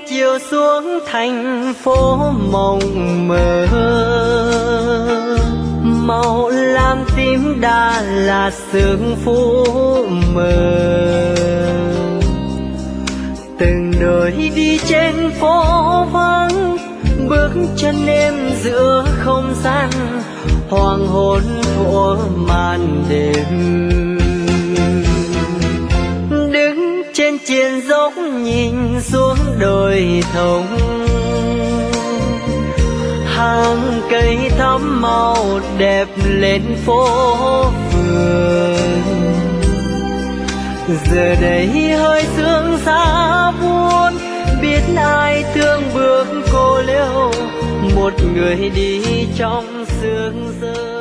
chiều xuống thành phố mộng mơ, màu lam tím đã là sương phủ mờ. Từng đôi đi trên phố vắng, bước chân em giữa không gian, hoàng hôn thuở màn đêm. Đứng trên triền dốc nhìn xuống đồi thông, hàng cây thắm màu đẹp lên phố phường. Giờ đây hơi sương xa buồn, biết ai thương bước cô liêu, một người đi trong sương rơi.